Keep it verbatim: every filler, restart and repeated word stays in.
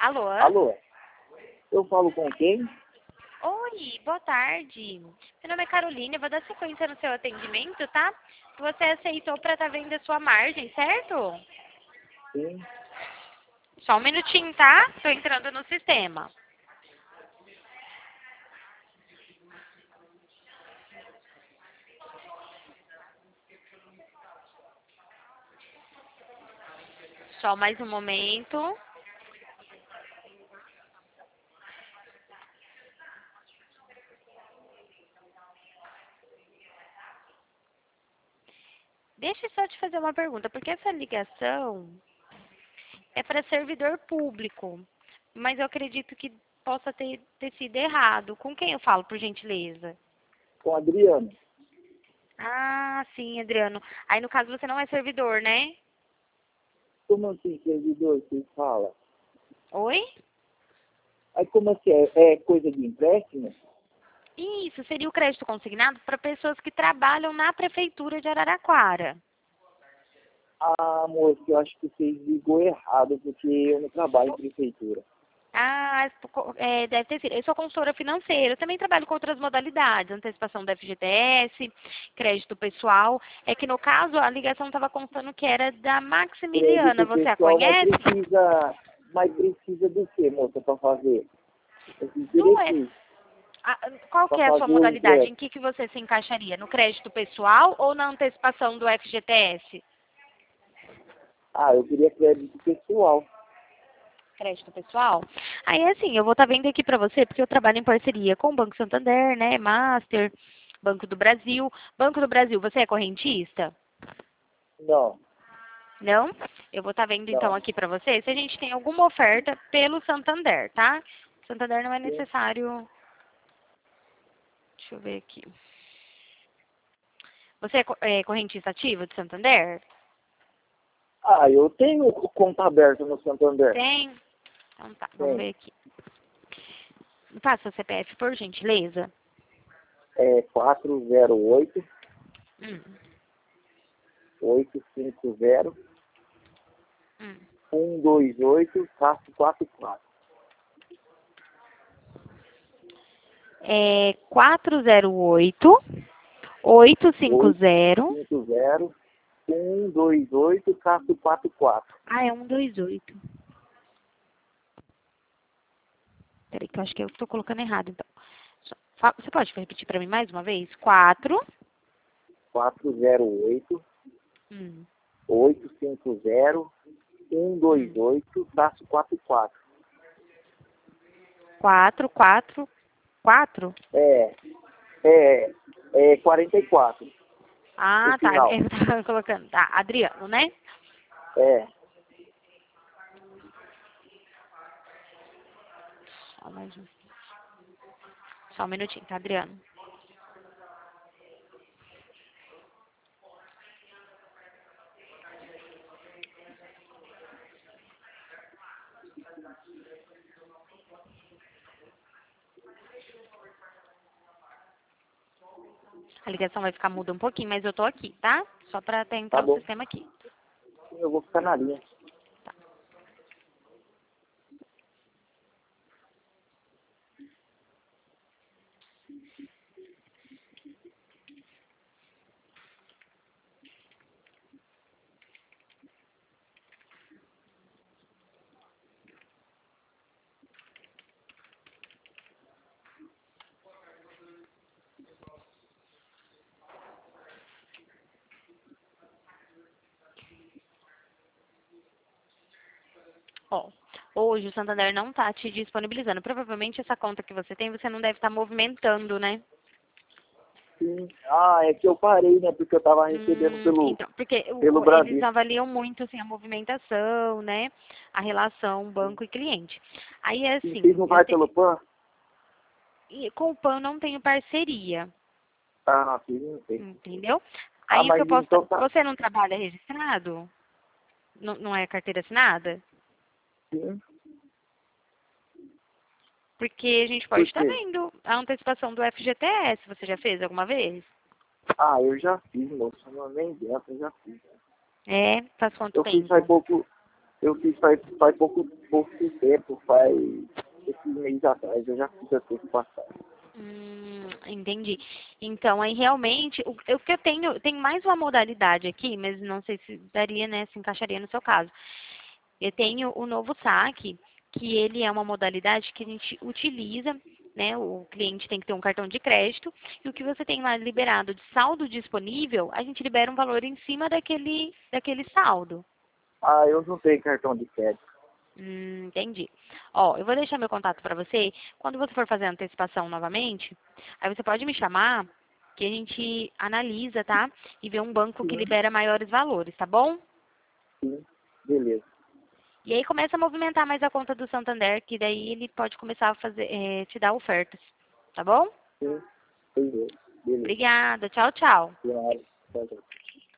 Alô? Alô? Eu falo com quem? Oi, boa tarde. Meu nome é Carolina, eu vou dar sequência no seu atendimento, tá? Você aceitou para estar vendo a sua margem, certo? Sim. Só um minutinho, tá? Tô entrando no sistema. Só mais um momento. Deixa eu só te fazer uma pergunta, porque essa ligação é para servidor público, mas eu acredito que possa ter, ter sido errado. Com quem eu falo, por gentileza? Com Adriano. Ah, sim, Adriano. Aí, no caso, você não é servidor, né? Como assim, servidor, você fala? Oi? Aí como assim, é, é coisa de empréstimo? Isso, seria o crédito consignado para pessoas que trabalham na prefeitura de Araraquara. Ah, moço, eu acho que você ligou errado, porque eu não trabalho em prefeitura. Ah, é, deve ter sido. Eu sou consultora financeira, eu também trabalho com outras modalidades, antecipação do F G T S, crédito pessoal. É que no caso a ligação estava constando que era da Maximiliana, Crédito você a pessoal, mas conhece? precisa, mas precisa do que, moça, para fazer? Esses Não é. direitos, Ah, qual para que é a sua fazer o modalidade? Em empréstimo. que, que você se encaixaria? No crédito pessoal ou na antecipação do F G T S? Ah, eu queria crédito pessoal. Crédito pessoal? Aí, assim, eu vou estar vendo aqui para você, porque eu trabalho em parceria com o Banco Santander, né, Master, Banco do Brasil. Banco do Brasil, você é correntista? Não, Não? Eu vou estar vendo, então, não. aqui para você se a gente tem alguma oferta pelo Santander, tá? Santander não é Sim. necessário... Deixa eu ver aqui. Você é co- é correntista ativo de Santander? Ah, eu tenho conta aberta no Santander. Tem? Então tá, vamos Tem. ver aqui. Me passa o C P F, por gentileza. É quatro zero oito, Hum, oito cinco zero, hum. um dois oito, quatro quatro. É quatro zero oito, oito cinco oito zero. cinco zero, um dois oito, quatro quatro quatro. Ah, é um dois oito. Peraí, que eu acho que eu estou colocando errado, então. Só- fa- Você pode repetir para mim mais uma vez? quatro. quatro zero oito, Hum, oito cinco zero, um dois hum. oito, quatro quatro. quatro, quatro, quatro? É, é, é quarenta e quatro, o Ah, tá. final. Eu tava colocando. Tá, Adriano, né? É, Só mais um. Só um minutinho, tá, Adriano? A ligação vai ficar muda um pouquinho, mas eu tô aqui, tá? Só pra até tá entrar o bom. sistema aqui. Eu vou ficar na linha. Ó, hoje o Santander não tá te disponibilizando. Provavelmente essa conta que você tem, você não deve estar movimentando, né? Sim. Ah, é que eu parei, né? Porque eu tava recebendo Hum, pelo, então, porque pelo o- o- eles Bradesco. avaliam muito assim, a movimentação, né? A relação banco e cliente. Aí é E vocês assim, não eu vai te, pelo Pan? e com o P A N não tenho parceria, Ah, sim, não sei. entendeu? Ah, Aí o que eu mas posso. então tá. Você não trabalha registrado? Não, não é carteira assinada? Sim. Porque a gente pode Por estar quê? vendo a antecipação do F G T S. Você já fez alguma vez? Ah, eu já fiz, moço. Não, nem dentro, eu já fiz. É? Faz quanto Eu fiz faz tempo? pouco. Eu fiz faz, faz pouco, pouco tempo, faz esses meses atrás, eu já fiz até passado. Hum, entendi. Então, aí realmente, o, eu que eu tenho, tem mais uma modalidade aqui, mas não sei se daria, né, se encaixaria no seu caso. Eu tenho o novo saque, que ele é uma modalidade que a gente utiliza, né, o cliente tem que ter um cartão de crédito, e o que você tem lá liberado de saldo disponível, a gente libera um valor em cima daquele, daquele saldo. Ah, eu não tenho cartão de crédito. Hum, entendi. Ó, eu vou deixar meu contato para você. Quando você for fazer a antecipação novamente, aí você pode me chamar, que a gente analisa, tá? E vê um banco que Sim, libera maiores valores, tá bom? sim, beleza. E aí começa a movimentar mais a conta do Santander, que daí ele pode começar a fazer, eh, te dar ofertas, tá bom? Sim, beleza, beleza. Obrigada. Tchau, tchau. Claro, tchau, tchau.